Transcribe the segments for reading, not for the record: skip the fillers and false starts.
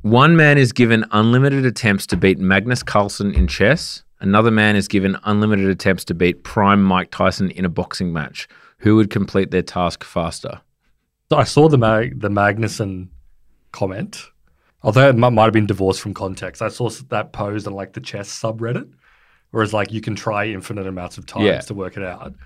One man is given unlimited attempts to beat Magnus Carlsen in chess. Another man is given unlimited attempts to beat prime Mike Tyson in a boxing match. Who would complete their task faster? So I saw the Magnuson comment, although it might have been divorced from context. I saw that posed on like the chess subreddit, whereas like you can try infinite amounts of times to work it out.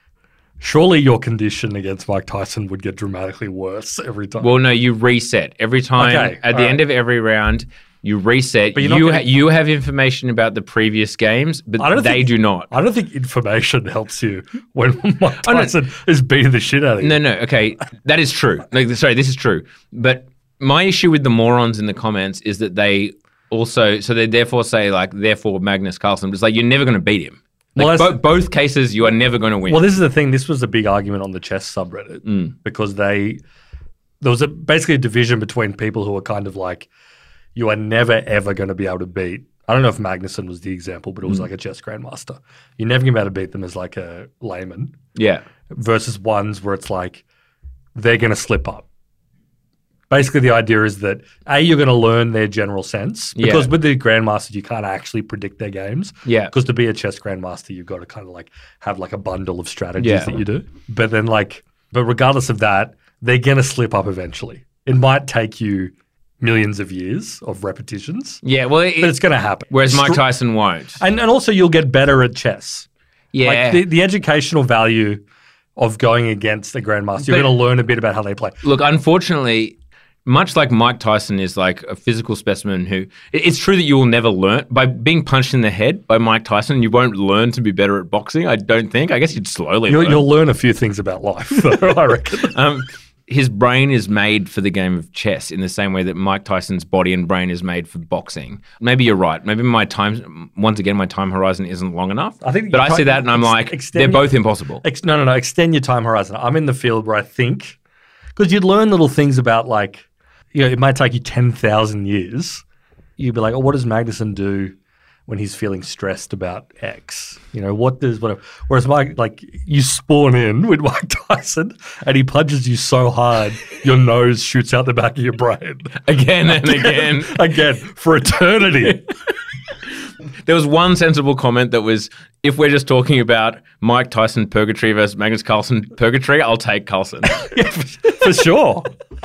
Surely your condition against Mike Tyson would get dramatically worse every time. Well, no, you reset. Every time, Okay, at the end of every round, you reset. But You have information about the previous games, but they do not. I don't think information helps you when Mike Tyson is beating the shit out of you. No, okay. That is true. This is true. But my issue with the morons in the comments is that they also, so they therefore say therefore Magnus Carlsen, but it's like, you're never going to beat him. Both cases, you are never going to win. Well, this is the thing. This was a big argument on the chess subreddit because there was basically a division between people who were kind of like, you are never, ever going to be able to beat. I don't know if Magnuson was the example, but it was like a chess grandmaster. You're never going to be able to beat them as like a layman. Yeah. Versus ones where it's like, they're going to slip up. Basically, the idea is that, A, you're going to learn their general sense. Because with the grandmasters, you can't actually predict their games. Yeah. Because to be a chess grandmaster, you've got to kind of like have like a bundle of strategies that you do. But then but regardless of that, they're going to slip up eventually. It might take you millions of years of repetitions. Yeah, well, but it's going to happen. Whereas Mike Tyson won't. And also you'll get better at chess. Yeah. Like the educational value of going against a grandmaster, you're going to learn a bit about how they play. Look, unfortunately, much like Mike Tyson is like a physical specimen who, it's true that you will never learn. By being punched in the head by Mike Tyson, you won't learn to be better at boxing, I don't think. I guess you'd slowly learn. You'll learn a few things about life, though, I reckon. His brain is made for the game of chess in the same way that Mike Tyson's body and brain is made for boxing. Maybe you're right. Maybe my time horizon isn't long enough. I see that and I'm they're both impossible. No. Extend your time horizon. I'm in the field where I think, because you'd learn little things about it might take you 10,000 years. You'd be like, what does Magnuson do when he's feeling stressed about X? Whatever. Whereas you spawn in with Mike Tyson and he punches you so hard, your nose shoots out the back of your brain. Again and again. Again, for eternity. There was one sensible comment that was, if we're just talking about Mike Tyson purgatory versus Magnus Carlsen purgatory, I'll take Carlsen. Yeah, for sure.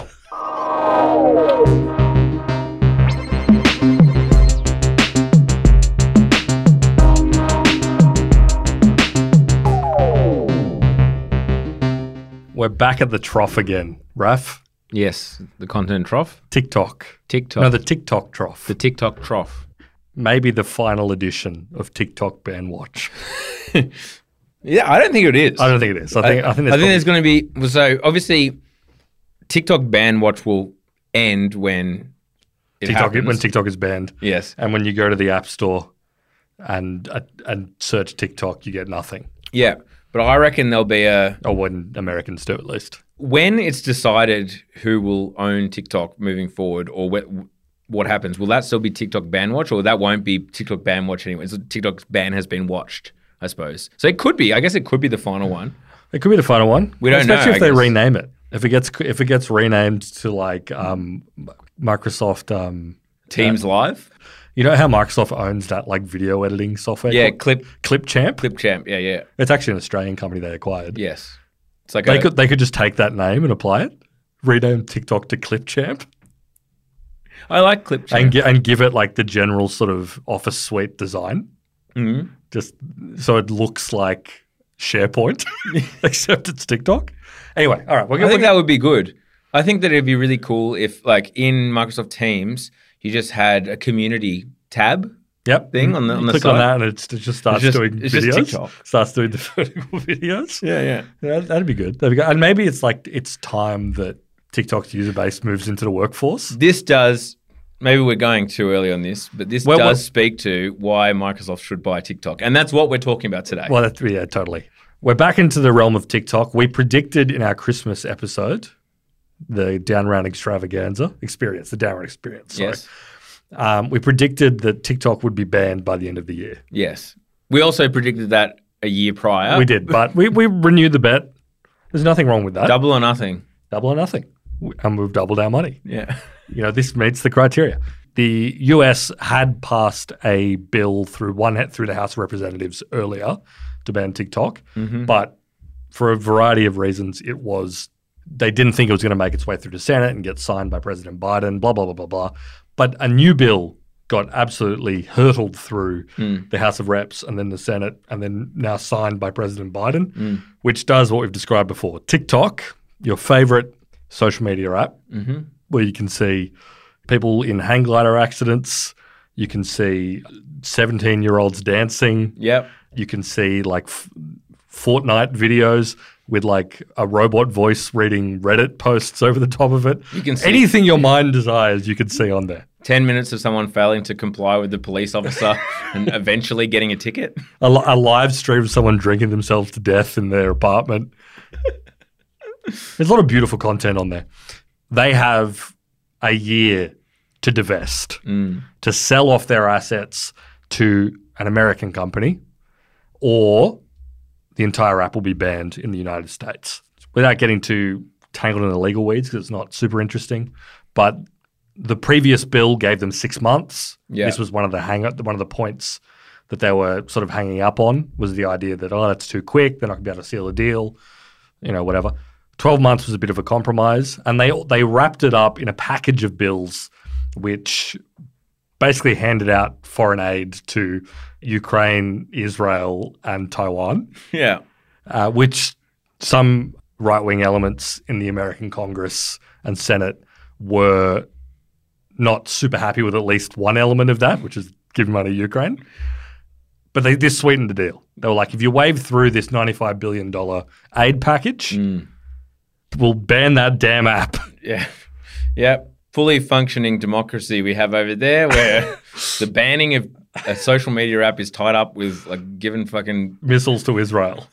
We're back at the trough again, Raf. Yes, the content trough. TikTok. No, the TikTok trough. The TikTok trough. Maybe the final edition of TikTok Ban Watch. Yeah, I don't think it is. I don't think it is. I think there's going to be... So, obviously, TikTok Ban Watch will end when when TikTok is banned. Yes. And when you go to the App Store and search TikTok, you get nothing. Yeah. But I reckon there'll be or when Americans do, at least. When it's decided who will own TikTok moving forward, or what happens, will that still be TikTok Ban Watch, or that won't be TikTok Ban Watch anyway? So TikTok's ban has been watched, I suppose. So it could be. I guess it could be the final one. It could be the final one. We don't know. Especially if they rename it. If it gets renamed to Microsoft Teams Live. You know how Microsoft owns that video editing software? Yeah, Clipchamp. Clipchamp, yeah. It's actually an Australian company they acquired. Yes. It's like they could just take that name and apply it, rename TikTok to Clipchamp. I like Clipchamp. And give it the general sort of Office suite design. Mm-hmm. Just so it looks like SharePoint, except it's TikTok. Anyway, all right. I think that would be good. I think that it'd be really cool if in Microsoft Teams, you just had a community tab thing on the click side. On that and it just starts doing videos. Just TikTok. Starts doing the vertical videos. Yeah. That'd be good. And maybe it's it's time that TikTok's user base moves into the workforce. This does, maybe we're going too early on this, but this does speak to why Microsoft should buy TikTok. And that's what we're talking about today. Well, totally. We're back into the realm of TikTok. We predicted in our Christmas episode the Down Round Extravaganza experience, the Down Round experience. Sorry. Yes. We predicted that TikTok would be banned by the end of the year. Yes. We also predicted that a year prior. We did, but we renewed the bet. There's nothing wrong with that. Double or nothing. Double or nothing. And we've doubled our money. Yeah. this meets the criteria. The US had passed a bill through the House of Representatives earlier to ban TikTok, but for a variety of reasons, they didn't think it was going to make its way through the Senate and get signed by President Biden, blah, blah, blah, blah, blah. But a new bill got absolutely hurtled through the House of Reps and then the Senate and then now signed by President Biden, which does what we've described before. TikTok, your favorite social media app, where you can see people in hang glider accidents, you can see 17-year-olds dancing. Yep. You can see like Fortnite videos with like a robot voice reading Reddit posts over the top of it. You can see anything your mind desires, you can see on there. 10 minutes of someone failing to comply with the police officer and eventually getting a ticket. A live stream of someone drinking themselves to death in their apartment. There's a lot of beautiful content on there. They have a year to divest, to sell off their assets to an American company, or the entire app will be banned in the United States. Without getting too tangled in the legal weeds, because it's not super interesting, but the previous bill gave them 6 months. Yeah. This was one of the points that they were sort of hanging up on, was the idea that, that's too quick, they're not going to be able to seal a deal, whatever. 12 months was a bit of a compromise, and they wrapped it up in a package of bills which basically handed out foreign aid to Ukraine, Israel, and Taiwan. Yeah. Which some right-wing elements in the American Congress and Senate were not super happy with at least one element of that, which is giving money to Ukraine. But they sweetened the deal. They were like, if you wave through this $95 billion aid package, we'll ban that damn app. Yeah. Yeah. Fully functioning democracy we have over there, where the banning of a social media app is tied up with like giving fucking missiles to Israel.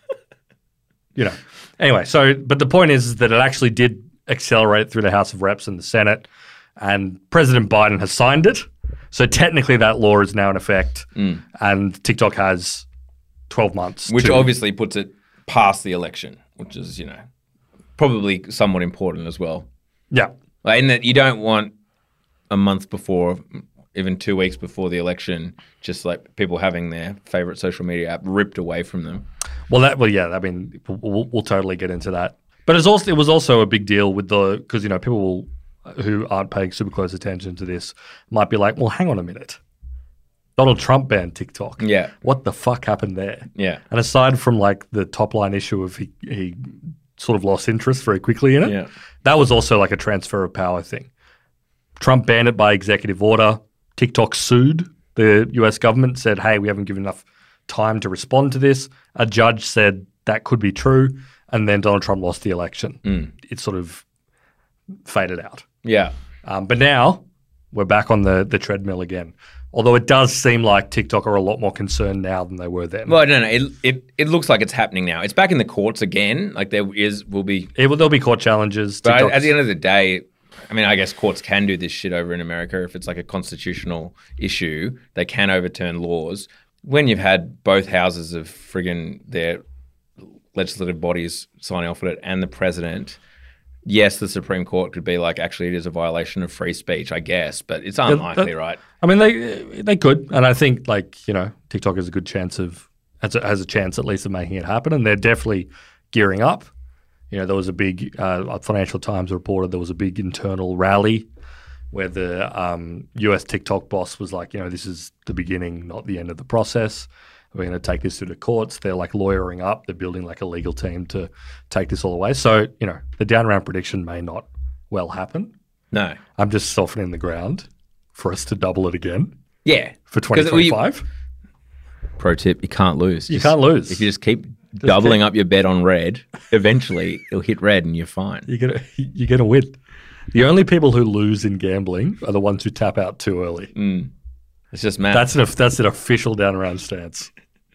Anyway, but the point is that it actually did accelerate through the House of Reps and the Senate, and President Biden has signed it. So technically that law is now in effect, and TikTok has 12 months. Which obviously puts it past the election, which is, probably somewhat important as well. Yeah. Like, in that you don't want a month before, even 2 weeks before the election, just like people having their favorite social media app ripped away from them. We'll totally get into that. But it was also a big deal with because people who aren't paying super close attention to this might be like, well, hang on a minute. Donald Trump banned TikTok. Yeah. What the fuck happened there? Yeah. And aside from like the top line issue of he sort of lost interest very quickly in it, that was also like a transfer of power thing. Trump banned it by executive order. TikTok sued the US government, said, hey, we haven't given enough time to respond to this. A judge said that could be true. And then Donald Trump lost the election. It sort of faded out. Yeah. But now we're back on the treadmill again. Although it does seem like TikTok are a lot more concerned now than they were then. Well, no. It looks like it's happening now. It's back in the courts again. Like there'll be court challenges. But at the end of the day, I mean, I guess courts can do this shit over in America. If it's like a constitutional issue, they can overturn laws. When you've had both houses of friggin' their legislative bodies signing off on it and the president, yes, the Supreme Court could be like, actually, it is a violation of free speech, I guess, but it's unlikely, right? I mean, they could, and I think TikTok has a good chance has a chance at least of making it happen, and they're definitely gearing up. There was a big Financial Times reported there was a big internal rally where the US TikTok boss was like, this is the beginning, not the end of the process. We're going to take this through the courts. They're like lawyering up. They're building like a legal team to take this all away. So, the down round prediction may not well happen. No. I'm just softening the ground for us to double it again. Yeah. For 2025. Pro tip, you can't lose. You can't lose. If you just keep doubling up your bet on red, eventually it'll hit red and you're fine. You're gonna win. The only people who lose in gambling are the ones who tap out too early. It's just math. That's an official down around stance.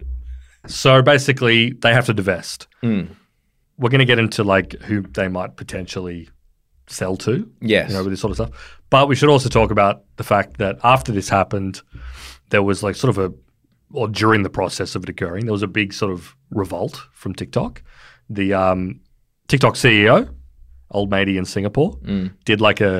So basically, they have to divest. We're going to get into like who they might potentially sell to. Yes. With this sort of stuff. But we should also talk about the fact that after this happened, there was like sort of or during the process of it occurring, there was a big sort of revolt from TikTok. The TikTok CEO, old matey in Singapore, did like a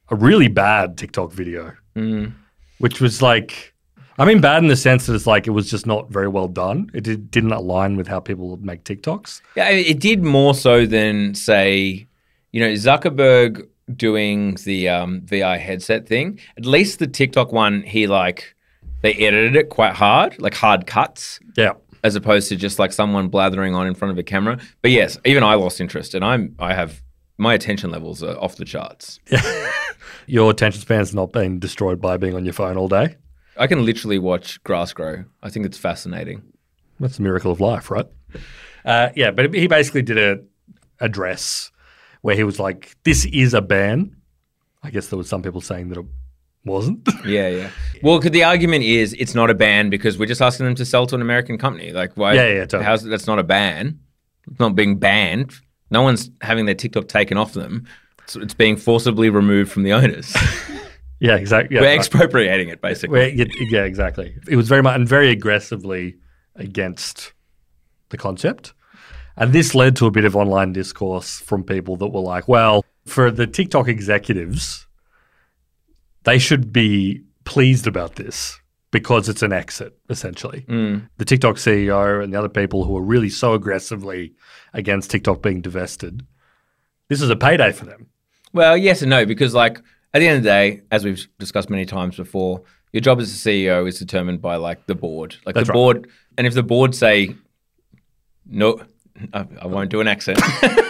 a really bad TikTok video, which was like, I mean, bad in the sense that it's like it was just not very well done. It didn't align with how people make TikToks. Yeah, it did more so than, say, Zuckerberg doing the VR headset thing. At least the TikTok one, they edited it quite hard, like hard cuts. Yeah. As opposed to just like someone blathering on in front of a camera. But yes, even I lost interest, and my attention levels are off the charts. Your attention span's not being destroyed by being on your phone all day. I can literally watch grass grow. I think it's fascinating. That's the miracle of life, right? But he basically did a address where he was like, this is a ban. I guess there was some people saying that it wasn't. Yeah. Well, the argument is it's not a ban because we're just asking them to sell to an American company. Like, why? Yeah, totally. That's not a ban. It's not being banned. No one's having their TikTok taken off them. It's being forcibly removed from the owners. Yeah, exactly. Yeah, we're expropriating it, basically. Yeah, exactly. It was very aggressively against the concept. And this led to a bit of online discourse from people that were like, well, for the TikTok executives, they should be pleased about this because it's an exit, essentially. The TikTok CEO and the other people who are really so aggressively against TikTok being divested, this is a payday for them. Well, yes and no, because like at the end of the day, as we've discussed many times before, your job as a CEO is determined by like the board. Like That's the board, and if the board say, no, I won't do an accent.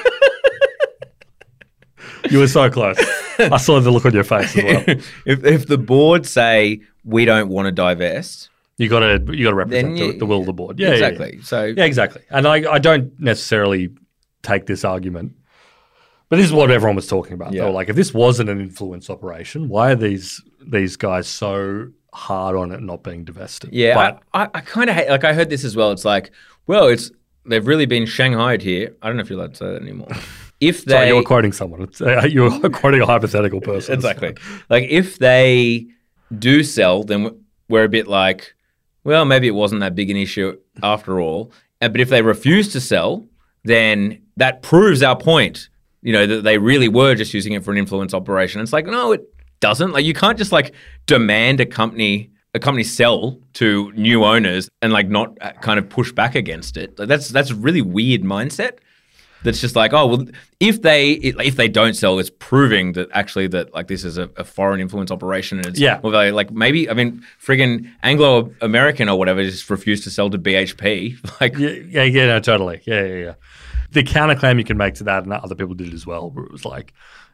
You were so close. I saw the look on your face as well. If the board say we don't want to divest, you got to represent the will of the board. Yeah, exactly. Yeah. So yeah, exactly. And I don't necessarily take this argument, but this is what everyone was talking about. Yeah. They were like, if this wasn't an influence operation, why are these guys so hard on it not being divested? Yeah, but I kind of hate. Like I heard this as well. It's like, well, they've really been shanghaied here. I don't know if you're allowed to say that anymore. If they, sorry, you were quoting someone. You were quoting a hypothetical person. Exactly. Like if they do sell, then we're a bit like, well, maybe it wasn't that big an issue after all. But if they refuse to sell, then that proves our point. That they really were just using it for an influence operation. It's like, no, it doesn't. Like you can't just like demand a company sell to new owners and like not kind of push back against it. Like that's a really weird mindset. That's just like, oh well, if they don't sell, it's proving that actually that like this is a foreign influence operation, and it's more value. Like maybe friggin' Anglo-American or whatever just refused to sell to BHP. Like no, totally, yeah. The counterclaim you can make to that, and other people did it as well, where it was like,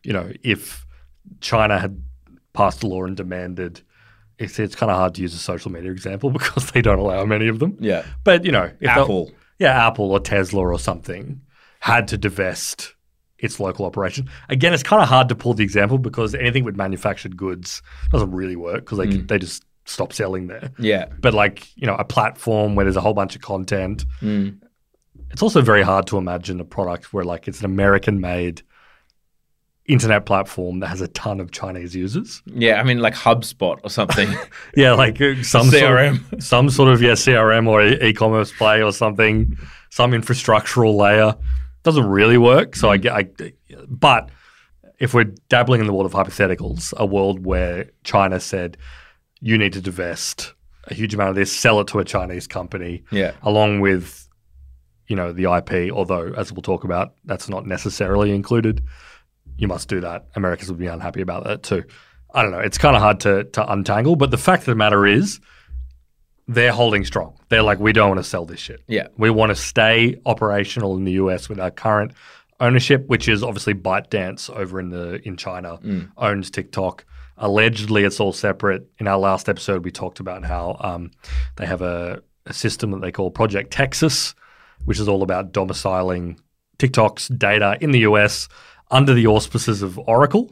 if China had passed a law and demanded. It's kind of hard to use a social media example because they don't allow many of them. Yeah, but if Apple, Apple or Tesla or something had to divest its local operation. Again, it's kind of hard to pull the example because anything with manufactured goods doesn't really work because they just stop selling there. Yeah, but like a platform where there's a whole bunch of content. It's also very hard to imagine a product where like it's an American-made internet platform that has a ton of Chinese users. Yeah, like HubSpot or something. Yeah, like some CRM. Some sort of CRM or e-commerce play or something, some infrastructural layer. Doesn't really work. So but if we're dabbling in the world of hypotheticals, a world where China said, you need to divest a huge amount of this, sell it to a Chinese company, along with, the IP, although as we'll talk about, that's not necessarily included. You must do that. Americans would be unhappy about that too. I don't know. It's kind of hard to untangle, but the fact of the matter is they're holding strong. They're like, we don't want to sell this shit. Yeah. We want to stay operational in the US with our current ownership, which is obviously ByteDance over in China, owns TikTok. Allegedly, it's all separate. In our last episode, we talked about how they have a system that they call Project Texas, which is all about domiciling TikTok's data in the US under the auspices of Oracle.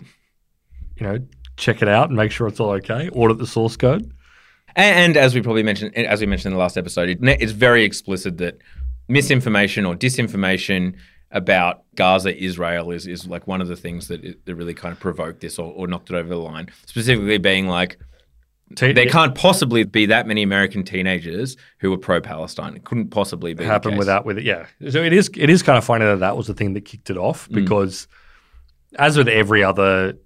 Check it out and make sure it's all okay. Audit the source code. And as we mentioned in the last episode, it's very explicit that misinformation or disinformation about Gaza, Israel is like one of the things that really kind of provoked this or knocked it over the line. Specifically being like, there can't possibly be that many American teenagers who are pro-Palestine. It couldn't possibly be happen without it. Yeah. So it is kind of funny that was the thing that kicked it off because as with every other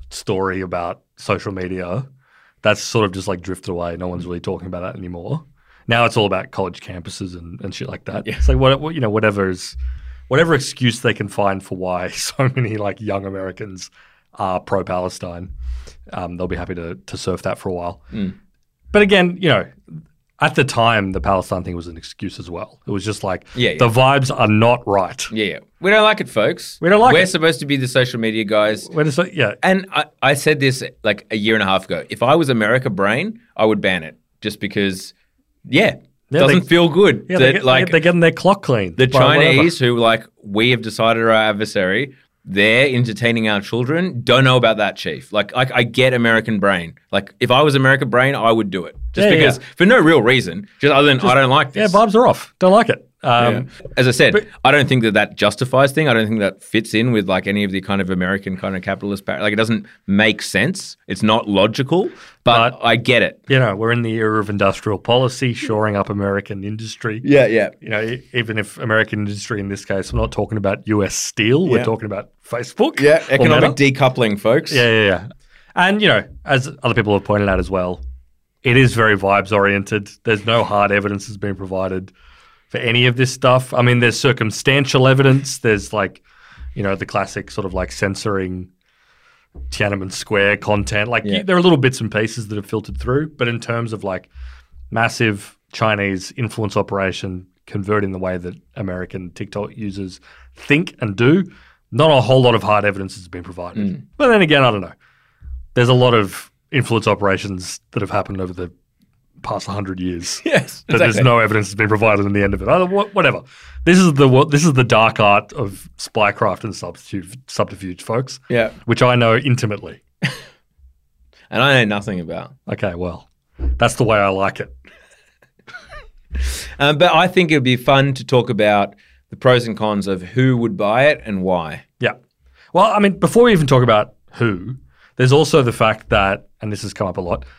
story about social media, that's sort of just like drifted away. No one's really talking about that anymore. Now it's all about college campuses and shit like that. Yeah. It's like whatever excuse they can find for why so many like young Americans are pro-Palestine, they'll be happy to surf that for a while. But again, at the time, the Palestine thing was an excuse as well. It was just like the vibes are not right. Yeah. We don't like it, folks. We don't like it. We're supposed to be the social media guys. And I said this like a year and a half ago. If I was America Brain, I would ban it just because, it doesn't feel good. Yeah, they're getting their clock clean. The Chinese who we have decided are our adversary, they're entertaining our children. Don't know about that, Chief. I get American Brain. Like, if I was American Brain, I would do it. Just because, for no real reason. Just other than I don't like this. Yeah, vibes are off. Don't like it. As I said, I don't think that justifies thing. I don't think that fits in with any of the kind of American kind of capitalist it doesn't make sense. It's not logical, but I get it. We're in the era of industrial policy, shoring up American industry. Yeah. Even if American industry in this case, we're not talking about US Steel, we're talking about Facebook. Yeah, economic decoupling, folks. Yeah. And, as other people have pointed out as well, it is very vibes oriented. There's no hard evidence that's been provided for any of this stuff. I mean, there's circumstantial evidence. There's the classic sort of censoring Tiananmen Square content. There are little bits and pieces that have filtered through. But in terms of massive Chinese influence operation converting the way that American TikTok users think and do, not a whole lot of hard evidence has been provided. But then again, I don't know. There's a lot of influence operations that have happened over the past 100 years. Yes, exactly. There's no evidence that's been provided in the end of it. Whatever. This is the dark art of spycraft and subterfuge, folks. Yeah, which I know intimately, and I know nothing about. Okay, well, that's the way I like it. But I think it would be fun to talk about the pros and cons of who would buy it and why. Yeah. Well, I mean, before we even talk about who, there's also the fact that, and this has come up a lot.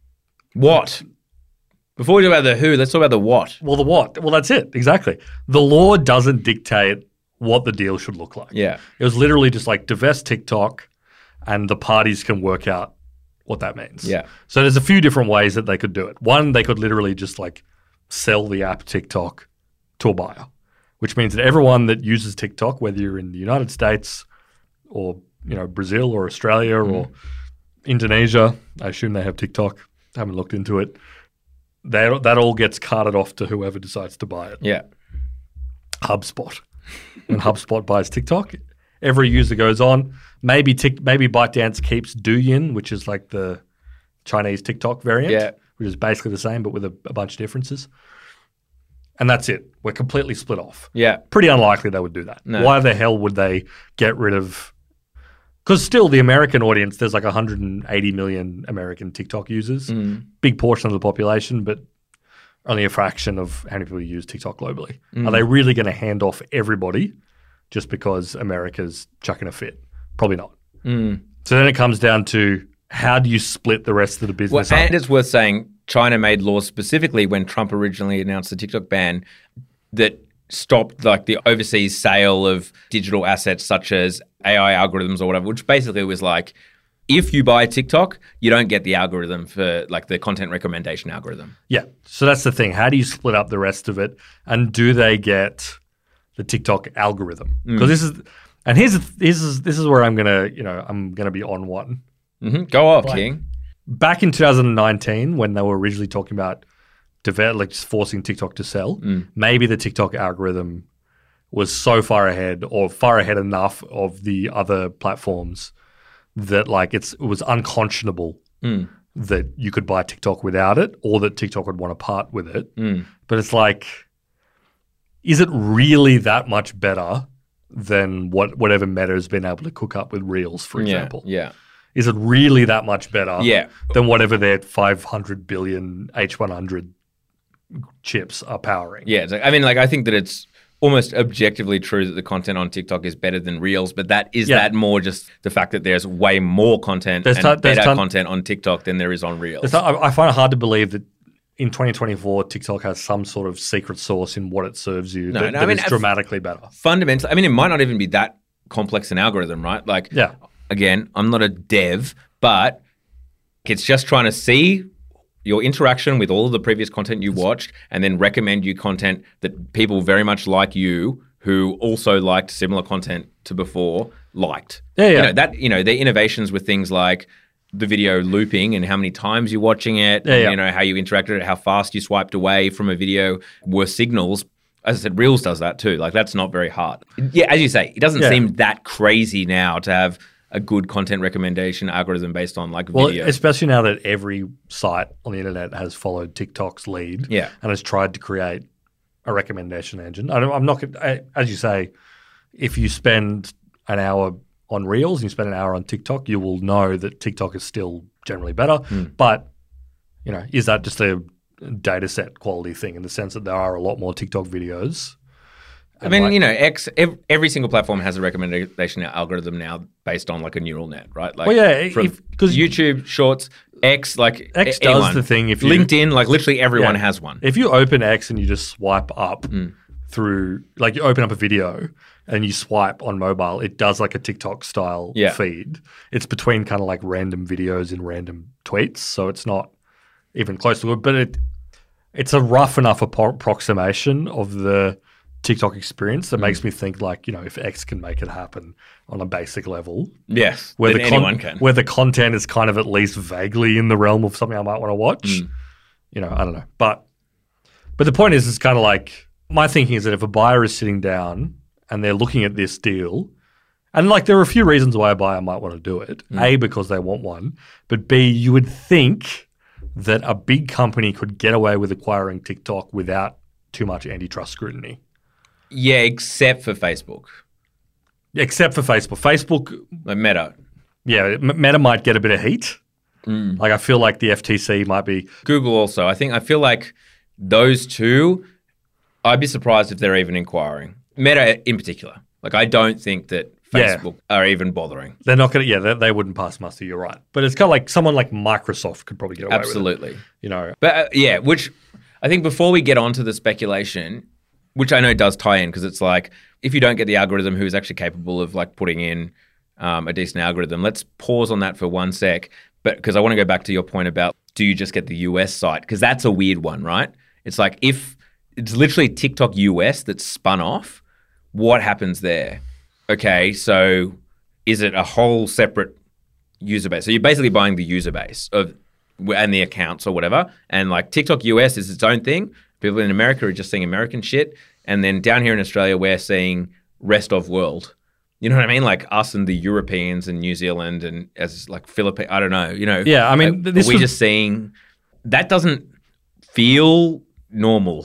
What? Before we talk about the who, let's talk about the what. Well, the what. Well, that's it. Exactly. The law doesn't dictate what the deal should look like. Yeah. It was literally just divest TikTok and the parties can work out what that means. Yeah. So there's a few different ways that they could do it. One, they could literally just sell the app TikTok to a buyer, which means that everyone that uses TikTok, whether you're in the United States or Brazil or Australia or Indonesia, I assume they have TikTok. I haven't looked into it. That all gets carted off to whoever decides to buy it. Yeah. HubSpot. When HubSpot buys TikTok, every user goes on. Maybe ByteDance keeps Douyin, which is the Chinese TikTok variant, which is basically the same but with a bunch of differences. And that's it. We're completely split off. Yeah. Pretty unlikely they would do that. No. Why the hell would they get rid of... Because still the American audience, there's 180 million American TikTok users. Big portion of the population, but only a fraction of how many people use TikTok globally. Are they really going to hand off everybody just because America's chucking a fit? Probably not. So then it comes down to how do you split the rest of the business up? And it's worth saying China made laws specifically when Trump originally announced the TikTok ban that stopped the overseas sale of digital assets such as AI algorithms or whatever, which basically was if you buy TikTok, you don't get the algorithm for the content recommendation algorithm. Yeah. So that's the thing. How do you split up the rest of it? And do they get the TikTok algorithm? Because this is where I'm gonna be on one. Mm-hmm. Go off, King. Back in 2019, when they were originally talking about just forcing TikTok to sell, maybe the TikTok algorithm was so far ahead or far ahead enough of the other platforms that it was unconscionable that you could buy TikTok without it or that TikTok would want to part with it. But it's is it really that much better than whatever Meta has been able to cook up with Reels, for example? Yeah. Is it really that much better Yeah. than whatever their 500 billion H100 chips are powering? Yeah. I think that it's almost objectively true that the content on TikTok is better than Reels, but that more just the fact that there's way more content better content on TikTok than there is on Reels. I find it hard to believe that in 2024 TikTok has some sort of secret sauce in what it serves you that is dramatically better. Fundamentally, it might not even be that complex an algorithm, right? again, I'm not a dev, but it's just trying to see your interaction with all of the previous content you watched and then recommend you content that people very much like you who also liked similar content to before liked. Yeah. Their innovations with things like the video looping and how many times you're watching it, how you interacted, how fast you swiped away from a video were signals. As I said, Reels does that too. Like, that's not very hard. Yeah, as you say, it doesn't seem that crazy now to have a good content recommendation algorithm based on like video. Well, especially now that every site on the internet has followed TikTok's lead and has tried to create a recommendation engine. I'm not, as you say, if you spend an hour on Reels and you spend an hour on TikTok, you will know that TikTok is still generally better. But, is that just a data set quality thing in the sense that there are a lot more TikTok videos? I mean, every single platform has a recommendation algorithm now based on like a neural net, right? Like, because YouTube Shorts, X, like X anyone. does the thing. If you, LinkedIn, like literally everyone has one. If you open X and you just swipe up through, like you open up a video and you swipe on mobile, it does like a TikTok style feed. It's between kind of like random videos and random tweets, so it's not even close to it. But it's a rough enough approximation of the TikTok experience that makes me think like, if X can make it happen on a basic level. Yes, where anyone can. Where the content is kind of at least vaguely in the realm of something I might want to watch. I don't know. But the point is, it's kind of like, my thinking is that if a buyer is sitting down and they're looking at this deal, and like there are a few reasons why a buyer might want to do it. A, because they want one. But B, you would think that a big company could get away with acquiring TikTok without too much antitrust scrutiny. Yeah, except for Facebook. Except for Facebook. Facebook... Like Meta. Yeah, Meta might get a bit of heat. Like I feel like the FTC might be... Google also. I feel like those two, I'd be surprised if they're even inquiring. Meta in particular. Like I don't think that Facebook are even bothering. They're not going to... they wouldn't pass muster, you're right. But it's kind of like someone like Microsoft could probably get away Absolutely. with it. But which I think before we get onto the speculation... Which I know does tie in because it's like if you don't get the algorithm who's actually capable of like putting in a decent algorithm, let's pause on that for 1 sec. But because I want to go back to your point about do you just get the US site? Because that's a weird one, right? It's like if it's literally TikTok US that's spun off, what happens there? Okay, so is it a whole separate user base? So you're basically buying the user base and the accounts or whatever. And like TikTok US is its own thing. People in America are just seeing American shit. And then down here in Australia, we're seeing rest of world. You know what I mean? Like us and the Europeans and New Zealand and as like Philippines, I don't know, Yeah, I mean, we're just seeing, that doesn't feel normal.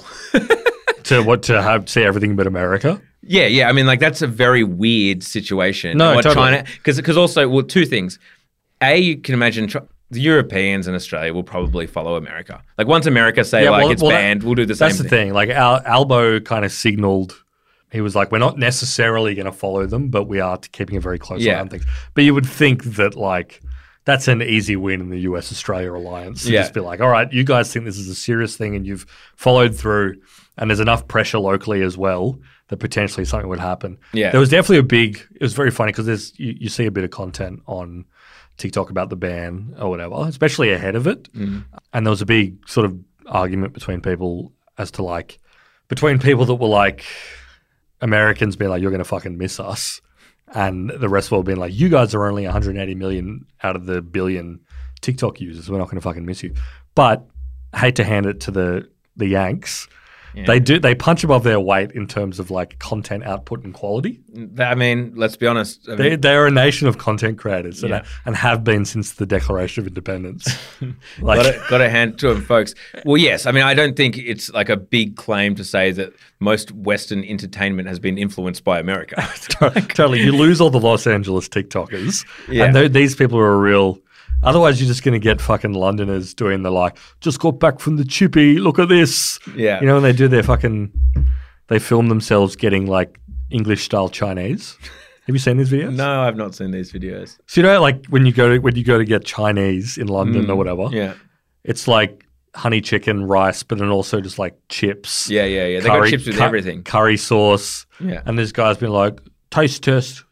to see everything but America? Yeah. I mean, like that's a very weird situation. No, totally. China, because also, well, two things. A, you can imagine the Europeans and Australia will probably follow America. Like once America say it's banned, we'll do the same thing. That's the thing. Like Albo kind of signaled, he was like, we're not necessarily going to follow them, but we are keeping a very close eye on things. But you would think that like that's an easy win in the US-Australia alliance. To just be like, all right, you guys think this is a serious thing and you've followed through and there's enough pressure locally as well that potentially something would happen. Yeah. There was definitely it was very funny because you see a bit of content on TikTok about the ban or whatever, especially ahead of it. And there was a big sort of argument between people as to like, between people that were like, Americans being like, you're going to fucking miss us. And the rest of the world being like, you guys are only 180 million out of the billion TikTok users. We're not going to fucking miss you. But I hate to hand it to the Yanks. Yeah. They punch above their weight in terms of like content output and quality. I mean, let's be honest. They're a nation of content creators and have been since the Declaration of Independence. Got to hand to them, folks. Well, yes. I mean, I don't think it's like a big claim to say that most Western entertainment has been influenced by America. Totally. You lose all the Los Angeles TikTokers. Yeah. And these people are real. Otherwise, you're just going to get fucking Londoners doing the like, just got back from the chippy, look at this. Yeah. You know, when they do their they film themselves getting like English-style Chinese. Have you seen these videos? No, I've not seen these videos. So, like when you go to get Chinese in London or whatever, it's like honey chicken, rice, but then also just like chips. Yeah. They got chips with everything. Curry sauce. Yeah. And this guy's been like, taste test,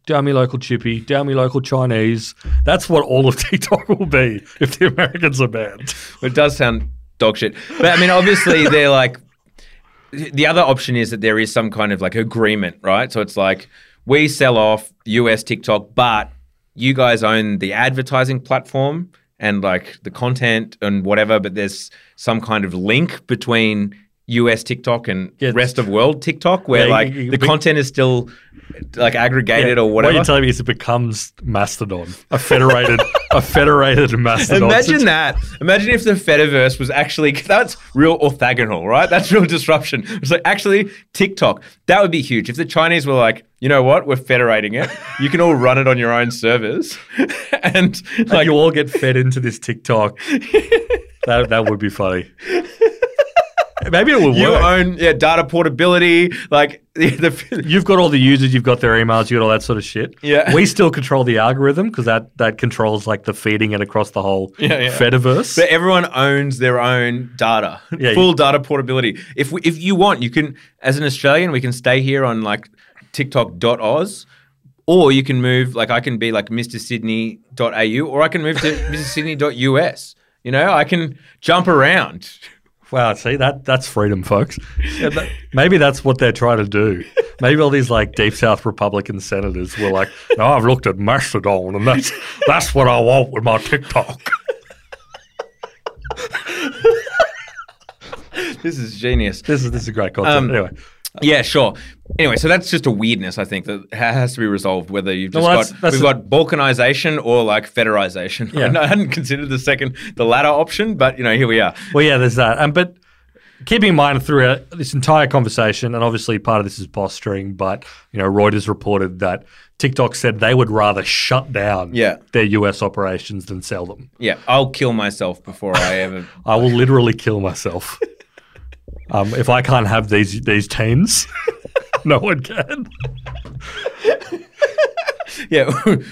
down me local chippy, down me local Chinese. That's what all of TikTok will be if the Americans are banned. It does sound dog shit. But I mean, obviously they're like, the other option is that there is some kind of like agreement, right? So it's like, we sell off US TikTok, but you guys own the advertising platform and like the content and whatever, but there's some kind of link between US TikTok and rest of world TikTok where the content is still like aggregated or whatever. What you're telling me is it becomes Mastodon, a federated Mastodon. Imagine that. Imagine if the Fediverse was actually, that's real orthogonal, right? That's real disruption. It's like actually TikTok, that would be huge. If the Chinese were like, you know what, we're federating it. You can all run it on your own servers. and like you all get fed into this TikTok. That would be funny. Maybe it will work. You own data portability, like you've got all the users, you've got their emails, you got all that sort of shit. Yeah, we still control the algorithm because that controls like the feeding it across the whole Fediverse. But everyone owns their own data, full data portability. If you want, you can, as an Australian, we can stay here on like TikTok.oz. Or you can move, like I can be like MrSydney.au, or I can move to MrSydney.us. You know, I can jump around. Wow, see, that's freedom, folks. Maybe that's what they're trying to do. Maybe all these like deep South Republican senators were like, no, I've looked at Mastodon and that's what I want with my TikTok. This is genius. This is a great concept. Anyway. Yeah, sure. Anyway, so that's just a weirdness, I think, that has to be resolved, whether you've just we've got balkanization or like federalization. Yeah. I hadn't considered the latter option, but you know, here we are. Well, yeah, there's that. But keeping in mind throughout this entire conversation, and obviously part of this is posturing, but you know, Reuters reported that TikTok said they would rather shut down their US operations than sell them. Yeah, I'll kill myself before I ever. I will literally kill myself. If I can't have these teens, no one can. Yeah.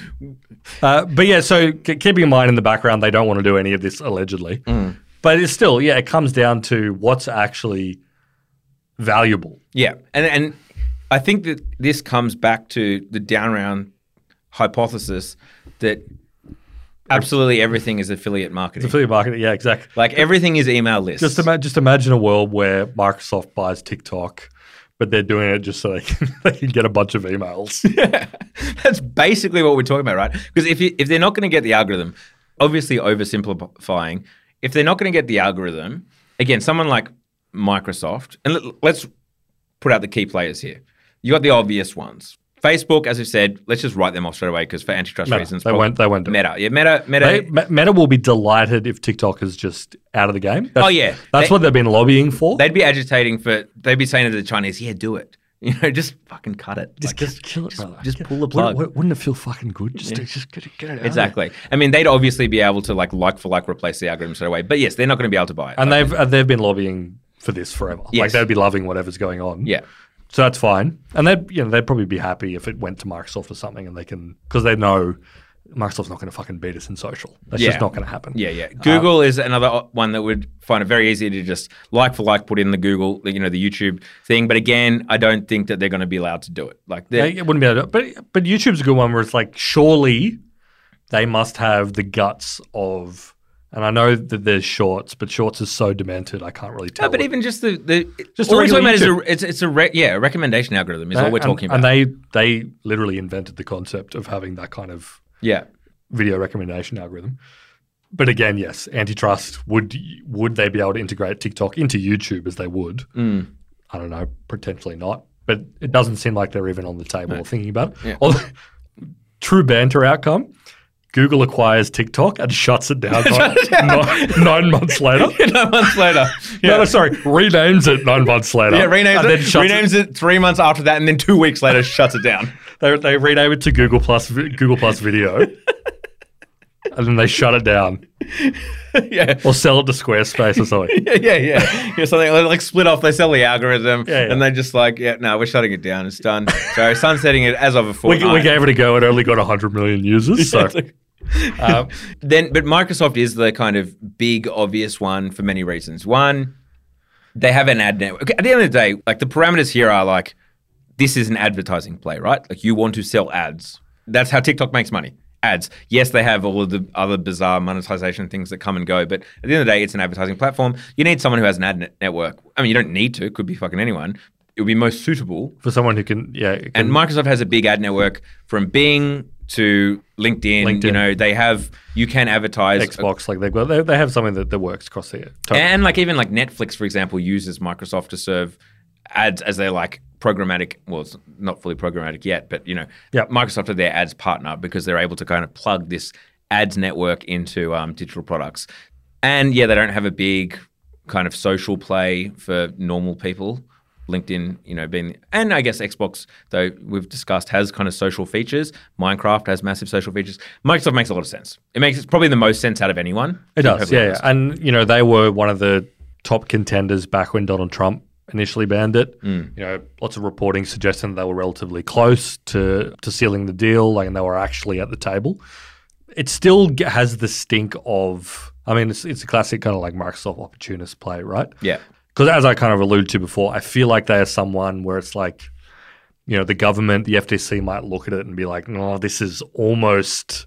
But yeah, so keeping in mind in the background, they don't want to do any of this allegedly. Mm. But it's still, it comes down to what's actually valuable. Yeah. And I think that this comes back to the down round hypothesis that absolutely everything is affiliate marketing. It's affiliate marketing, yeah, exactly. Like everything is email lists. Just imagine a world where Microsoft buys TikTok, but they're doing it just so they can get a bunch of emails. Yeah, that's basically what we're talking about, right? Because if they're not going to get the algorithm, obviously oversimplifying, if they're not going to get the algorithm, again, someone like Microsoft, and let's put out the key players here. You got the obvious ones. Facebook, as I said, let's just write them off straight away because for antitrust reasons. They won't do Meta. it. Yeah, Meta. Meta will be delighted if TikTok is just out of the game. That's what they've been lobbying for. They'd be agitating they'd be saying to the Chinese, yeah, do it. You know, just fucking cut it. Just kill it, brother. Just pull the plug. Wouldn't it feel fucking good? Just get it out. Exactly. I mean, they'd obviously be able to like for like replace the algorithm straight away. But yes, they're not going to be able to buy it. And they've been lobbying for this forever. Yes. Like they'd be loving whatever's going on. Yeah. So that's fine, and they'd probably be happy if it went to Microsoft or something, and they can because they know Microsoft's not going to fucking beat us in social. That's just not going to happen. Yeah. Google is another one that would find it very easy to just like for like put in the Google, the YouTube thing. But again, I don't think that they're going to be allowed to do it. Like they wouldn't be able to do it. But YouTube's a good one where it's like surely they must have the guts of. And I know that there's Shorts, but Shorts is so demented, I can't really tell. No, but even just all we're talking about is a recommendation algorithm is all we're talking about. And they literally invented the concept of having that kind of video recommendation algorithm. But again, yes, antitrust, would they be able to integrate TikTok into YouTube as they would? I don't know, potentially not. But it doesn't seem like they're even on the table or thinking about it. Yeah. True banter outcome. Google acquires TikTok and shuts it down 9 months later. 9 months later. Yeah. No, sorry. Renames it 9 months later. Yeah, renames it 3 months after that, and then 2 weeks later shuts it down. They rename it to Google Plus Video. And then they shut it down. Yeah. Or sell it to Squarespace or something. Yeah, something like split off. They sell the algorithm and they just like, we're shutting it down. It's done. So sunsetting it as of a fortnight. We gave it a go. It only got 100 million users. So. But Microsoft is the kind of big, obvious one for many reasons. One, they have an ad network. At the end of the day, like the parameters here are like this is an advertising play, right? Like you want to sell ads. That's how TikTok makes money. Ads. Yes, they have all of the other bizarre monetization things that come and go, but at the end of the day, it's an advertising platform. You need someone who has an ad network. I mean, you don't need to. It could be fucking anyone. It would be most suitable for someone who can, And Microsoft has a big ad network from Bing to LinkedIn. You know, you can advertise. Xbox, like they have something that works across there. Totally. And like even like Netflix, for example, uses Microsoft to serve ads as their like programmatic. Well, it's not fully programmatic yet, but you know, Microsoft are their ads partner because they're able to kind of plug this ads network into digital products. And yeah, they don't have a big kind of social play for normal people. LinkedIn, you know, and I guess Xbox, though we've discussed, has kind of social features. Minecraft has massive social features. Microsoft makes a lot of sense. It's probably the most sense out of anyone. It does, yeah. And, you know, they were one of the top contenders back when Donald Trump initially banned it. You know, lots of reporting suggesting that they were relatively close to sealing the deal, like, and they were actually at the table. It still has the stink of, I mean, it's a classic kind of like Microsoft opportunist play, right? Yeah. Because as I kind of alluded to before, I feel like they are someone where it's like, you know, the government, the FTC might look at it and be like, no, this is almost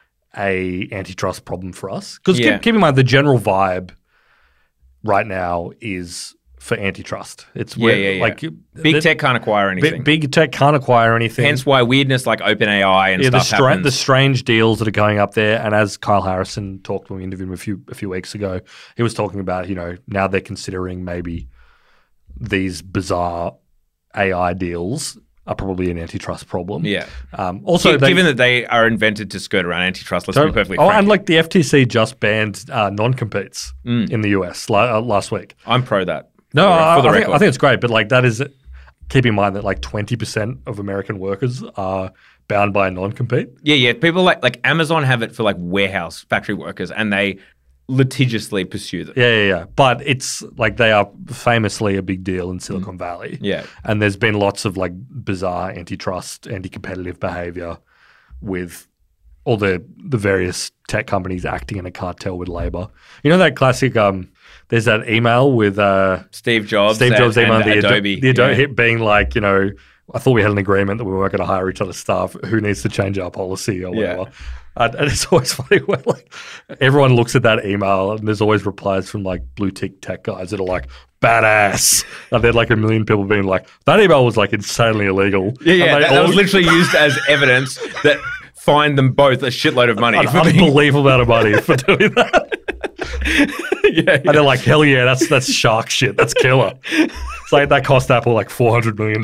a antitrust problem for us. Because keep in mind, the general vibe right now is for antitrust. It's where like big tech can't acquire anything. Big tech can't acquire anything. Hence why weirdness like OpenAI and stuff happens. The strange deals that are going up there. And as Kyle Harrison talked when we interviewed him a few weeks ago, he was talking about, you know, now they're considering maybe these bizarre AI deals are probably an antitrust problem. Yeah. Also, given that they are invented to skirt around antitrust, let's be perfectly frank. And like the FTC just banned non-competes in the US last week. I'm pro that. No, I think it's great, but like that is, keep in mind that like 20% of American workers are bound by a non-compete. Yeah. People like Amazon have it for like warehouse factory workers, and they litigiously pursue them. Yeah. But it's like they are famously a big deal in Silicon Valley. Yeah. And there's been lots of like bizarre antitrust, anti-competitive behavior with all the various tech companies acting in a cartel with labor. You know that classic there's that email with Steve Jobs email and Adobe. The Adobe being like, you know, I thought we had an agreement that we weren't going to hire each other's staff. Who needs to change our policy or whatever? And it's always funny when like everyone looks at that email and there's always replies from like blue tick tech guys that are like, badass. And then like a million people being like, that email was like insanely illegal. Yeah. That was literally used as evidence that fined them both a shitload of money. An unbelievable amount of money for doing that. And they're like, hell yeah, that's shark shit. That's killer. It's like that cost Apple like $400 million.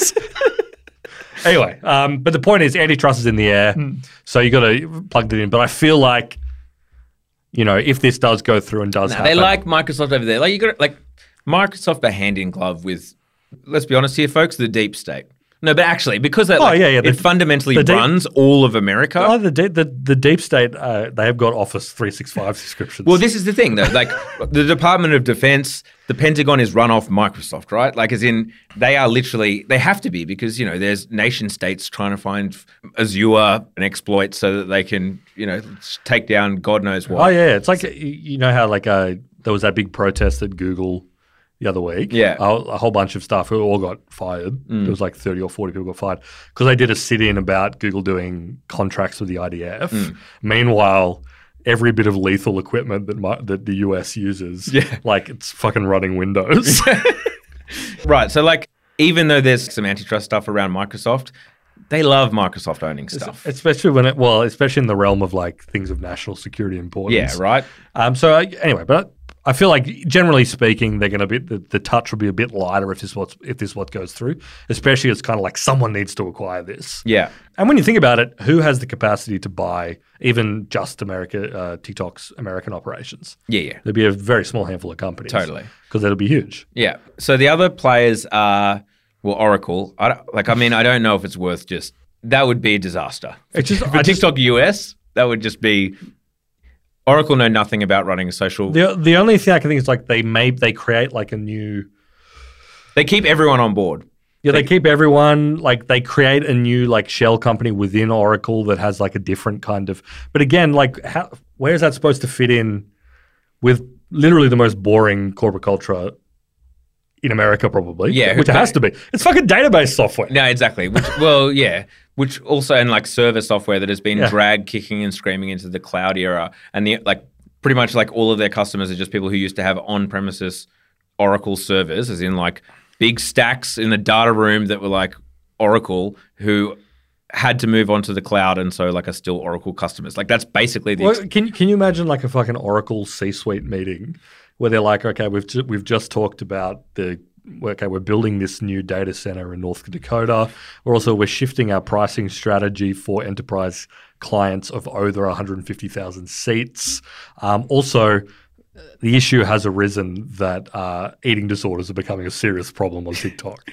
Anyway, but the point is antitrust is in the air, so you got to plug it in. But I feel like, you know, if this does go through and does happen. They like Microsoft over there. Like you got like Microsoft are hand in glove with, let's be honest here, folks, the deep state. No, but actually, because it fundamentally runs all of America. Oh, the deep state, they have got Office 365 subscriptions. Well, this is the thing, though. Like, the Department of Defense, the Pentagon is run off Microsoft, right? Like, as in, they are literally, they have to be because, you know, there's nation states trying to find Azure and exploit so that they can, you know, take down God knows what. Oh, yeah. It's like, you know how, like, there was that big protest at Google the other week. Yeah. A whole bunch of staff who all got fired. There was like 30 or 40 people got fired because they did a sit-in about Google doing contracts with the IDF. Meanwhile, every bit of lethal equipment that the US uses, like it's fucking running Windows. Right. So like, even though there's some antitrust stuff around Microsoft, they love Microsoft owning stuff. Especially especially in the realm of like things of national security importance. Yeah, right. Anyway, but I feel like generally speaking, they're going to be the touch will be a bit lighter if this what goes through. Especially, it's kind of like someone needs to acquire this. Yeah, and when you think about it, who has the capacity to buy even just TikTok's American operations? Yeah. There'd be a very small handful of companies. Totally, because that'll be huge. Yeah. So the other players are Oracle. I don't know if it's worth just that would be a disaster. It's just for TikTok US. That would just be. Oracle know nothing about running a social. The only thing I can think is like they create like a new. They keep everyone on board. Yeah, they keep everyone like they create a new like shell company within Oracle that has like a different kind of. But again, like where is that supposed to fit in with literally the most boring corporate culture in America probably. Yeah, which it has to be. It's fucking database software. No, exactly. Which also, and like server software that has been dragged kicking and screaming into the cloud era, and pretty much like all of their customers are just people who used to have on-premises Oracle servers, as in like big stacks in a data room that were like Oracle, who had to move on to the cloud, and so like are still Oracle customers. Like that's basically the. Can you imagine like a fucking Oracle C-suite meeting where they're like, okay, we've just talked about we're building this new data center in North Dakota. We're shifting our pricing strategy for enterprise clients of over 150,000 seats. Also, the issue has arisen that eating disorders are becoming a serious problem on TikTok.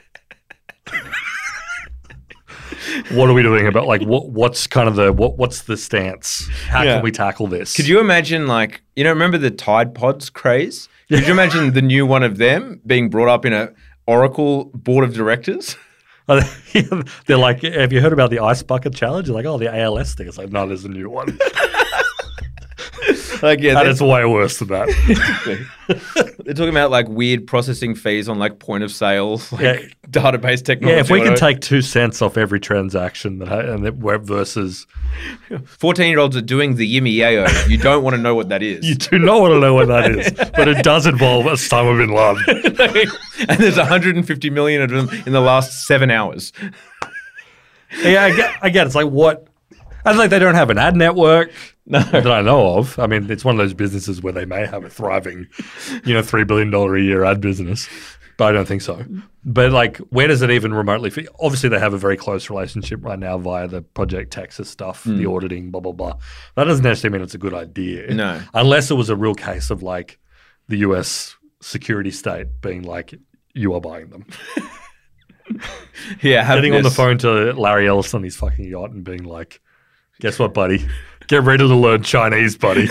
What are we doing about what's kind of what's the stance? How can we tackle this? Could you imagine remember the Tide Pods craze? Could you imagine the new one of them being brought up in a Oracle board of directors? They're like, have you heard about the ice bucket challenge? They're like, oh, the ALS thing. It's like, no, there's a new one. And it's way worse than that. They're talking about like weird processing fees on like point of sale, database technology. Yeah, if we can take 2 cents off every transaction versus 14-year-olds are doing the Yimmy Yayo. You don't want to know what that is. You do not want to know what that is, but it does involve Osama bin Laden. And there's 150 million of them in the last 7 hours. Yeah, I get it. It's like what? And like they don't have an ad network. No. That I know of. I mean, it's one of those businesses where they may have a thriving, $3 billion a year ad business, but I don't think so. But like, where does it even remotely fit? Obviously, they have a very close relationship right now via the Project Texas stuff, the auditing, blah, blah, blah. That doesn't necessarily mean it's a good idea. No. Unless it was a real case of like the US security state being like, you are buying them. Getting on the phone to Larry Ellis on his fucking yacht and being like, guess what, buddy? Get ready to learn Chinese, buddy.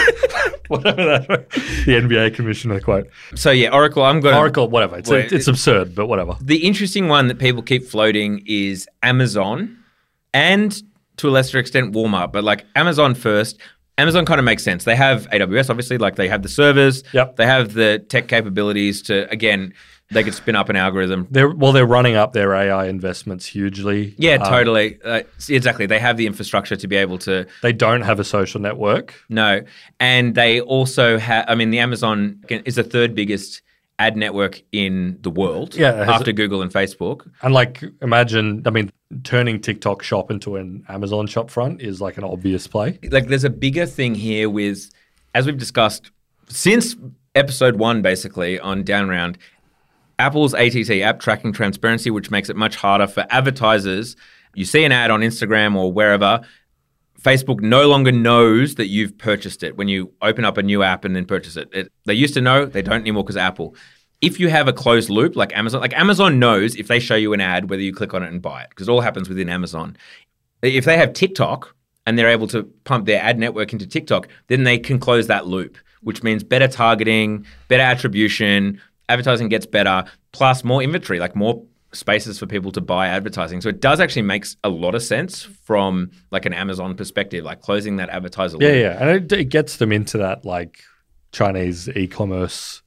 Whatever that, the NBA commissioner quote. So yeah, Oracle. Oracle, whatever. It's absurd, but whatever. The interesting one that people keep floating is Amazon, and to a lesser extent Walmart. But like Amazon first. Amazon kind of makes sense. They have AWS, obviously. Like they have the servers. Yep. They have the tech capabilities to again. They could spin up an algorithm. They're running up their AI investments hugely. Yeah, totally. Exactly. They have the infrastructure to be able to. They don't have a social network. No. And they also have, the Amazon is the third biggest ad network in the world after Google and Facebook. And like, imagine, turning TikTok shop into an Amazon shop front is like an obvious play. Like there's a bigger thing here with, as we've discussed, since episode 1 basically on Down Round, Apple's ATT, App Tracking Transparency, which makes it much harder for advertisers. You see an ad on Instagram or wherever, Facebook no longer knows that you've purchased it when you open up a new app and then purchase it. They used to know, they don't anymore because Apple. If you have a closed loop like Amazon knows if they show you an ad, whether you click on it and buy it, because it all happens within Amazon. If they have TikTok and they're able to pump their ad network into TikTok, then they can close that loop, which means better targeting, better attribution, advertising gets better, plus more inventory, like more spaces for people to buy advertising. So it does actually make a lot of sense from like an Amazon perspective, like closing that advertiser loop. Yeah. And it gets them into that like Chinese e-commerce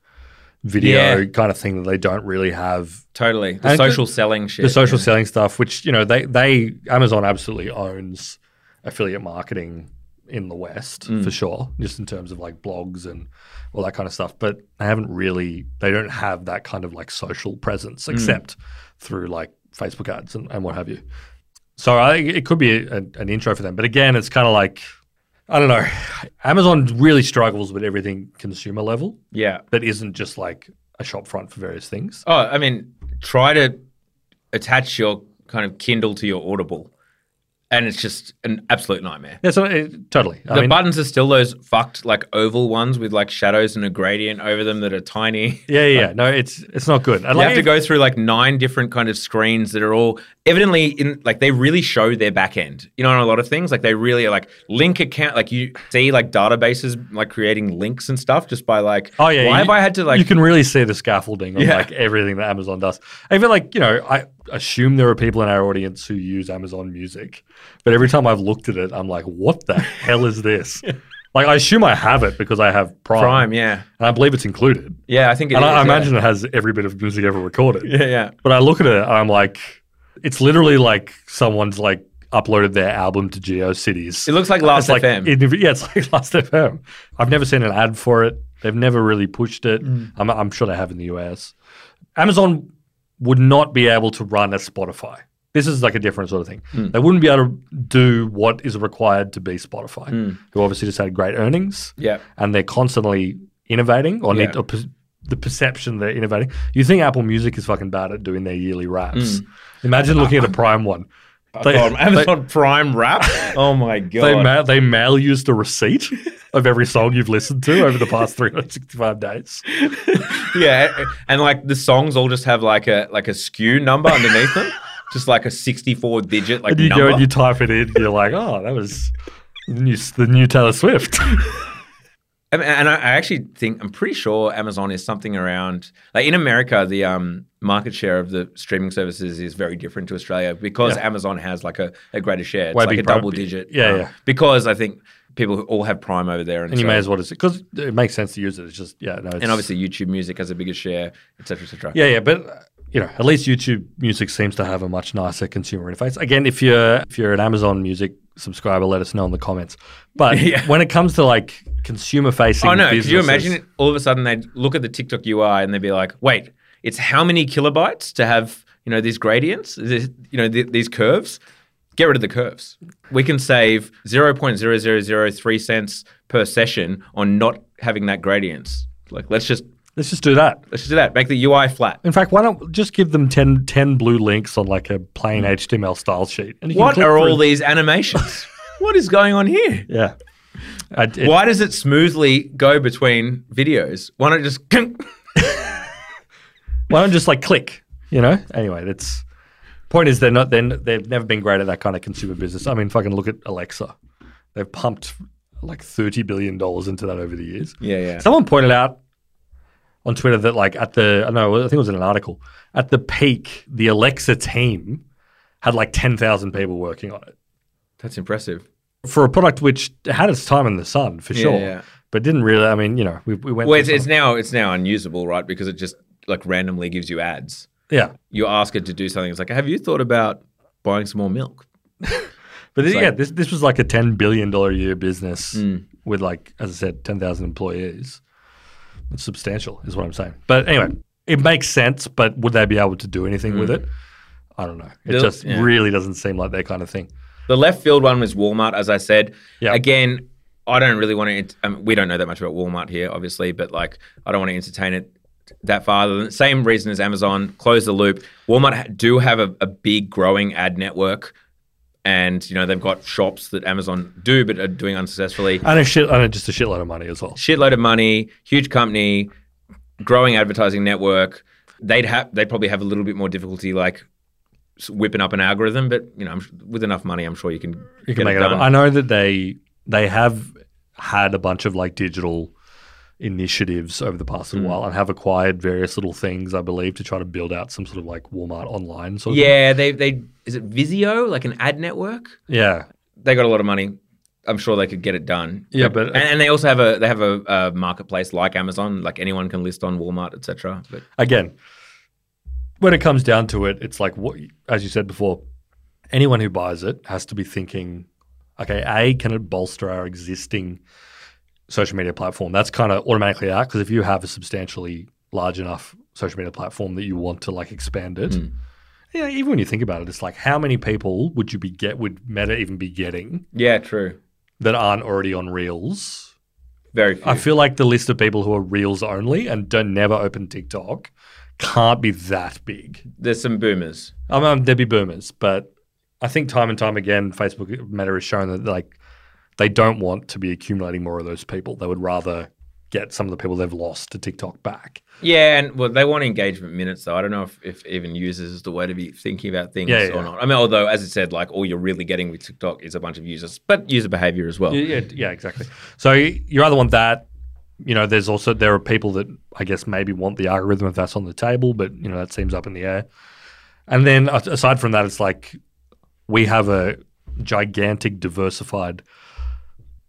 video kind of thing that they don't really have. Totally. The social selling shit. The social selling stuff, which, Amazon absolutely owns affiliate marketing in the West for sure, just in terms of like blogs and all that kind of stuff. But they don't have that kind of like social presence except through like Facebook ads and what have you. So I think it could be an intro for them. But again, it's kind of like, I don't know. Amazon really struggles with everything consumer level. Yeah. That isn't just like a shop front for various things. Oh, try to attach your kind of Kindle to your Audible. And it's just an absolute nightmare. Yeah, totally. The buttons are still those fucked like oval ones with like shadows and a gradient over them that are tiny. Yeah. No, it's not good. You have to go through like 9 different kind of screens that are all evidently they really show their back end. On a lot of things, like they really are like link account. Like you see like databases like creating links and stuff just by like. Oh yeah. Why have I had to like? You can really see the scaffolding of like everything that Amazon does. I feel like I assume there are people in our audience who use Amazon Music, but every time I've looked at it, I'm like, what the hell is this? Like, I assume I have it because I have Prime. Prime, yeah. And I believe it's included. Yeah, I think it And is. I yeah. imagine it has every bit of music ever recorded. Yeah. But I look at it and I'm like, it's literally like someone's like uploaded their album to GeoCities. It looks like Last It's like, FM. it's like Last FM. I've never seen an ad for it. They've never really pushed it. I'm sure they have in the US. Amazon would not be able to run a Spotify. This is like a different sort of thing. They wouldn't be able to do what is required to be Spotify, who obviously just had great earnings. Yeah. And they're constantly innovating or Yeah. the perception they're innovating. You think Apple Music is fucking bad at doing their yearly raps. Imagine looking at a Prime one. Amazon Prime rap. Oh my god. They mail you the receipt of every song you've listened to over the past 365 days. Yeah, and like the songs all just have like a SKU number underneath them, just like a 64-digit like And you number. go and you type it in, you're like, oh, that was the new Taylor Swift. And I actually think I'm pretty sure Amazon is something around like in America the market share of the streaming services is very different to Australia because Amazon has like a greater share. It's Way like big a Prime. double digit. Yeah. Because I think people all have Prime over there, And you so- may as well just, because it makes sense to use it. It's just, it's, and obviously YouTube Music has a bigger share, et cetera, et cetera. Yeah, but at least YouTube Music seems to have a much nicer consumer interface. Again, if you're an Amazon Music subscriber, let us know in the comments. But when it comes to like consumer facing, Oh no! businesses, Could you imagine all of a sudden they'd look at the TikTok UI and they'd be like, "Wait, it's how many kilobytes to have these gradients? These curves? Get rid of the curves. We can save 0.0003 cents per session on not having that gradients. Like let's just do that. do that. Make the UI flat. In fact, why not just give them 10 blue links on like a plain HTML style sheet? And you can What click are through. all these animations? What is going on here? Yeah. Why does it smoothly go between videos? Why not just? Why don't just like click? Anyway, that's point is they've never been great at that kind of consumer business. I mean, fucking look at Alexa. They've pumped like $30 billion into that over the years. Yeah. Someone pointed out on Twitter that like I think it was in an article, at the peak, the Alexa team had like 10,000 people working on it. That's impressive. For a product which had its time in the sun, for sure. Yeah. But didn't really, I mean, we went Well, through it's now unusable, right? Because it just like randomly gives you ads. Yeah. You ask it to do something. It's like, have you thought about buying some more milk? But this was like a $10 billion a year business with like, as I said, 10,000 employees. It's substantial is what I'm saying. But anyway, it makes sense, but would they be able to do anything with it? I don't know. It really doesn't seem like their kind of thing. The left field one was Walmart, as I said. Yeah. Again, I don't really want to. We don't know that much about Walmart here, obviously, but like, I don't want to entertain it that far. The same reason as Amazon, close the loop. Walmart do have a big growing ad network, and they've got shops that Amazon do, but are doing unsuccessfully. And just a shitload of money as well. Shitload of money, huge company, growing advertising network. They'd probably have a little bit more difficulty, like whipping up an algorithm, but with enough money, I'm sure you can get make it done. up. I know that they have had a bunch of like digital initiatives over the past little while and have acquired various little things, I believe, to try to build out some sort of like Walmart online sort of thing. Yeah, they is it Vizio, like an ad network? Yeah. They got a lot of money. I'm sure they could get it done. Yeah, but and they also have a marketplace like Amazon, like anyone can list on Walmart, etc. But again, when it comes down to it, it's like as you said before, anyone who buys it has to be thinking, okay, can it bolster our existing social media platform? That's kind of automatically out, because if you have a substantially large enough social media platform that you want to like expand it, even when you think about it, it's like how many people would Meta even be getting? Yeah, true. That aren't already on Reels. Very few. I feel like the list of people who are Reels only and never open TikTok can't be that big. There's some boomers. There'd be boomers, but I think time and time again, Facebook Meta has shown that like they don't want to be accumulating more of those people. They would rather get some of the people they've lost to TikTok back. Yeah, and they want engagement minutes, though. I don't know if even users is the way to be thinking about things or not. I mean, although, as I said, like all you're really getting with TikTok is a bunch of users, but user behavior as well. Yeah, exactly. So you either want that. There are people that I guess maybe want the algorithm if that's on the table, but that seems up in the air. And then aside from that, it's like we have a gigantic diversified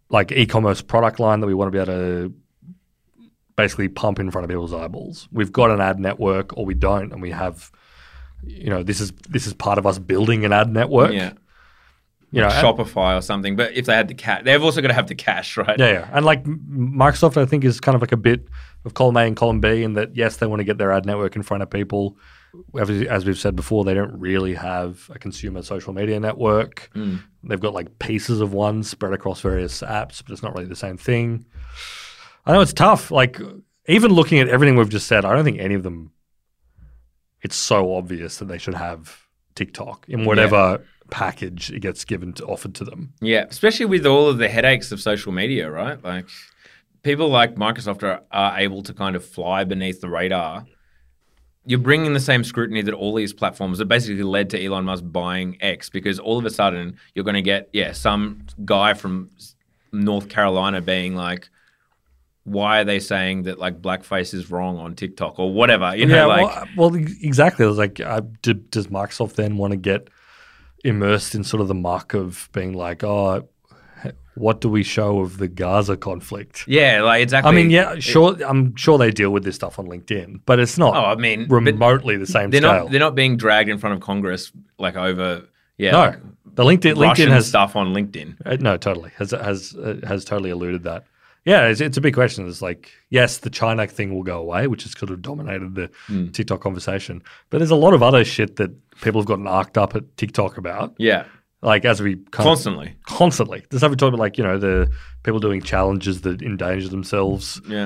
like e-commerce product line that we want to be able to basically pump in front of people's eyeballs. We've got an ad network, or we don't, and we have, this is part of us building an ad network. Yeah. Like Shopify or something. But if they had the cash, they've also got to have the cash, right? Yeah. And like Microsoft, I think, is kind of like a bit of column A and column B in that, yes, they want to get their ad network in front of people. As we've said before, they don't really have a consumer social media network. They've got like pieces of one spread across various apps, but it's not really the same thing. I know it's tough. Like, even looking at everything we've just said, I don't think any of them, it's so obvious that they should have TikTok in whatever package it gets offered to them. Yeah, especially with all of the headaches of social media, right? Like, people like Microsoft are able to kind of fly beneath the radar. You're bringing the same scrutiny that all these platforms that basically led to Elon Musk buying X, because all of a sudden you're going to get, some guy from North Carolina being like, why are they saying that like blackface is wrong on TikTok or whatever? Well, exactly. It was like, does Microsoft then want to get immersed in sort of the muck of being like, oh, what do we show of the Gaza conflict? Yeah, like exactly. I mean, sure. I'm sure they deal with this stuff on LinkedIn, but it's not. Remotely the same scale. They're not being dragged in front of Congress like over. Yeah, no. Like the LinkedIn has stuff on LinkedIn. No, totally has totally eluded that. Yeah, it's a big question. It's like, yes, the China thing will go away, which has sort of dominated the TikTok conversation. But there's a lot of other shit that people have gotten arced up at TikTok about. Yeah. Like, as we constantly. The stuff we talk about, like, the people doing challenges that endanger themselves. Yeah.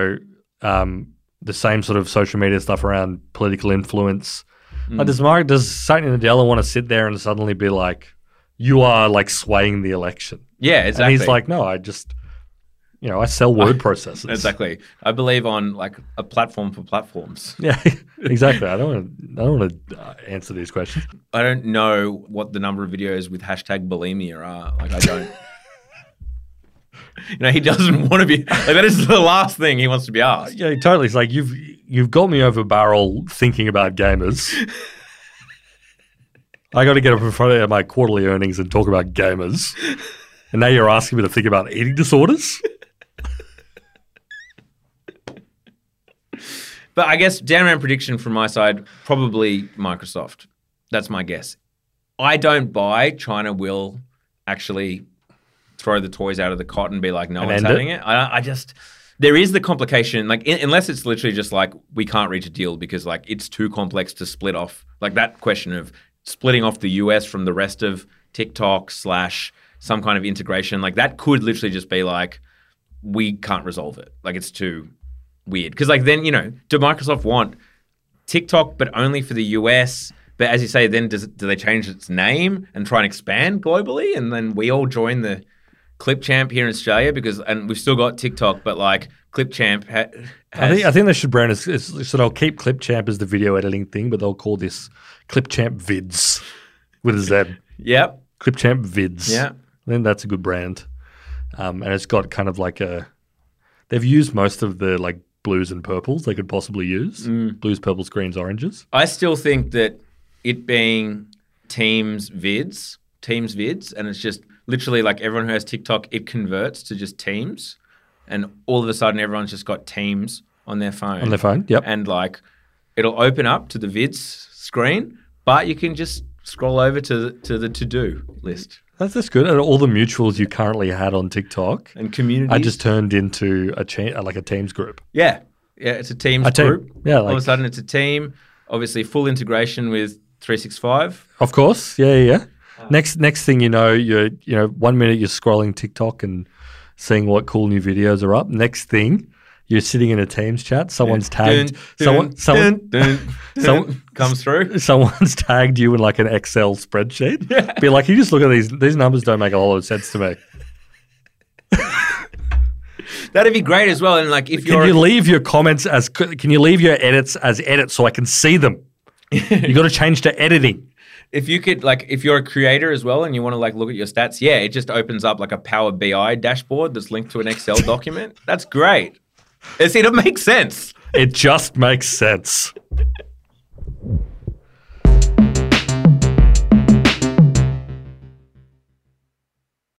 The same sort of social media stuff around political influence. Like, does Satya Nadella want to sit there and suddenly be like, you are like swaying the election? Yeah, exactly. And he's like, no, I sell word processors. Exactly. I believe on like a platform for platforms. Yeah, exactly. I don't want to answer these questions. I don't know what the number of videos with hashtag bulimia are. Like, I don't. He doesn't want to be like, that is the last thing he wants to be asked. Yeah, totally. It's like you've got me over a barrel thinking about gamers. I got to get up in front of my quarterly earnings and talk about gamers, and now you're asking me to think about eating disorders. But I guess down around prediction from my side, probably Microsoft. That's my guess. I don't buy China will actually throw the toys out of the cot and be like, no one's having it. I just, there is the complication, like unless it's literally just like, we can't reach a deal because like it's too complex to split off. Like that question of splitting off the US from the rest of TikTok / some kind of integration, like that could literally just be like, we can't resolve it. Like it's too weird. Because like then, do Microsoft want TikTok but only for the US? But as you say, then do they change its name and try and expand globally? And then we all join the Clipchamp here in Australia and we've still got TikTok, but like Clipchamp has... I think they should brand it. So they'll keep Clipchamp as the video editing thing, but they'll call this Clipchamp Vids with a Z. Yep. Clipchamp Vids. Yeah. I think that's a good brand. And it's got kind of like they've used most of the like blues and purples they could possibly use. Blues, purples, greens, oranges. I still think that it being Teams Vids, and it's just literally like everyone who has TikTok, it converts to just Teams, and all of a sudden everyone's just got Teams on their phone. On their phone, yep. And like it'll open up to the Vids screen, but you can just scroll over to the to-do list. That's good. And all the mutuals you currently had on TikTok and communities, I just turned into a Teams group. Yeah, it's a Teams group. Yeah, all of a sudden it's a team. Obviously, full integration with 365. Of course, yeah. Next thing you know, you're 1 minute you're scrolling TikTok and seeing what cool new videos are up. Next thing, you're sitting in a Teams chat. Someone's tagged. Someone comes through. Someone's tagged you in like an Excel spreadsheet. Yeah. Be like, you just look at these numbers don't make a whole lot of sense to me. That'd be great as well. And like, if can you leave your edits as edits so I can see them? You got to change to editing. If you could, like, if you're a creator as well and you want to like look at your stats, it just opens up like a Power BI dashboard that's linked to an Excel document. That's great. It makes sense. It just makes sense.